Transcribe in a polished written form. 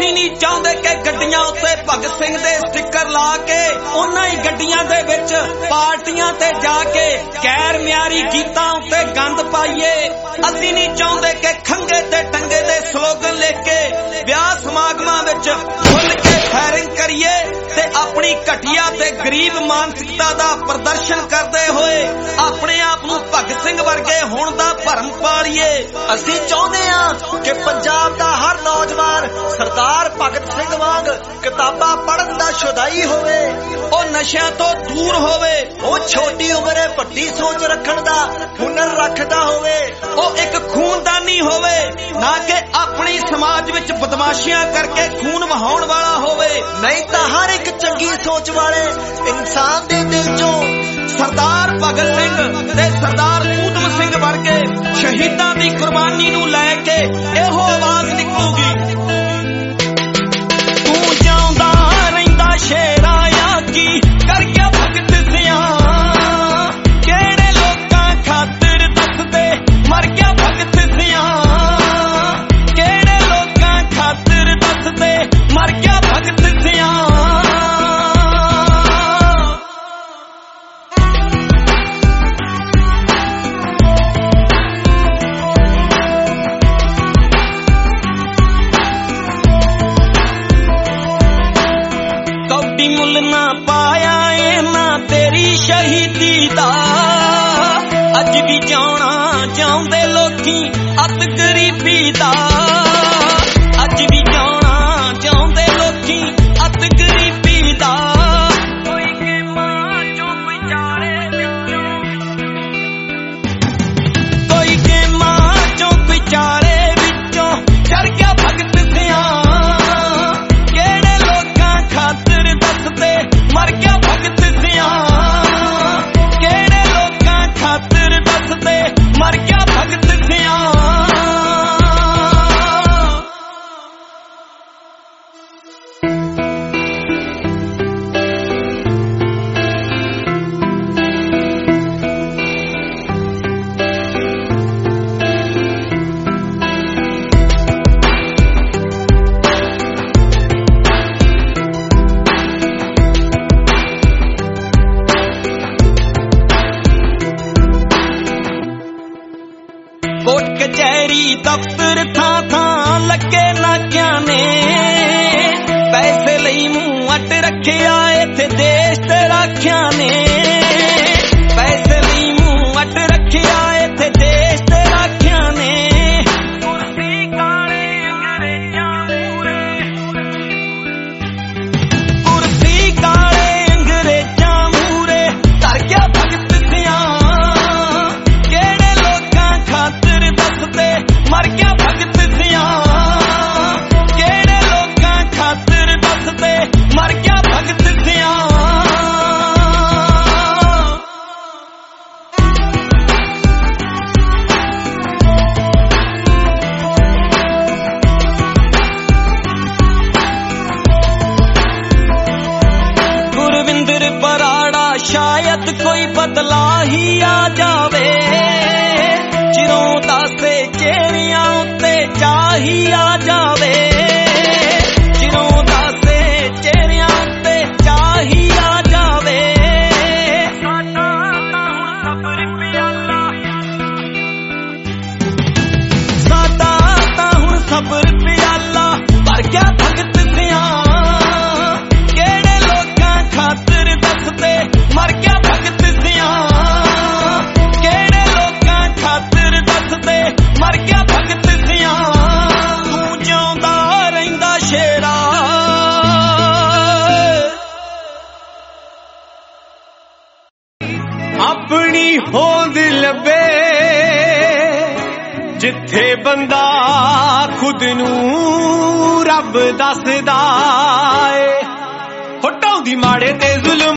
ਅਸੀਂ नहीं चाहते कि गड्डियां उत्ते भगत सिंह दे स्टिकर ला के उन्हां ही गड्डियां दे विच पार्टियां ते जाके गैर म्यारी गीतां उत्ते गंद पाईए। ਅਸੀਂ नहीं चाहते कि खंगे ते टंगे दे स्लोगन लिख के विआह समागमां विच खुल के फायरिंग करिए ते अपनी घटिया ते गरीब मानसिकता दा प्रदर्शन करदे होए अपने आप नूं भगत सिंह वर्गे होण दा भरम पालीए। ਅਸੀਂ ਚਾਹੁੰਦੇ ਆ कि पंजाब दा हर नौजवान सरदार भगत सिंह वांग किताबां पढ़न दा शुदाई होवे, ओ नशिਆਂ ਤੋਂ दूर होवे, ओ छोटी उम्रे ਵੱਡੀ सोच रखण दा हुनर रखदा होवे, ओ एक खूनदानी होवे ना कि अपनी समाज विच बदमाशियां करके खून वहाउण वाला होवे। नहीं तां हर एक चंगी सोच वाले इंसान दे दिल चों सरदार भगत सिंह ते सरदार ऊधम सिंह वर्गे शहीदां दी कुर्बानी नूं लै के इहो आवाज निकलूगी, तू जिउंदा रहिंदा शेरा याकी कर गया भगत सिंह, किहड़े लोकां खातिर दस दे मर गया भगत सिंह, किहड़े लोकां खातिर दस दे मर गया भगत सिंह। मुल ना पाया ए ना तेरी शहीदी दा, अज भी जाना चाहते लोकी अत गरीबी दा, अज भी जाना चाहते लोकी अत गरीबी दा। कोई गेमां चों विचारे विचों, कोई गेमां चों विचारे विचों चढ़ गया भगत सिंह, मर गया भगत सिंह, किहड़े लोकां खातिर दस दे मर गया भगत सिंह। कोट कचहरी दफ्तर थां थां लगे नाकियां ने, पैसे लई मूंह अट रखिया इत्थे देश ते राखियां ने, पैसे लई मूंह अट रखिया इत्थे देश ते राखियां ने। कुर्सी काले अंग्रेजां मूरे, कुर्सी काले अंग्रेजां मूरे धर गया भगत सिंह, मर गया भगत सिंह, किहड़े लोकां खातिर दस दे मर गया भगत सिंह। गुरविंदर बराड़ा शायद कोई बदला ही आ जावे, चिरों दासे चेहरियां उत्ते चाही आ जावे, चिरों दासे चेहरियां उत्ते चाही आ जावे। साडा तां हुण सबर प्याला, साडा तां हुण सबर प्याला भर गया भगत सिंह, किहड़े लोकां खातिर दस दे मर गया भगत सिंह, किहड़े लोकां खातिर दस दे मर गया भगत सिंह। तू जिउंदा रहिंदा शेरा, अपनी होंद लभे जिथे बंदा खुद नूं रब दसदा ए, होटाउंदी माड़े ते जुल्म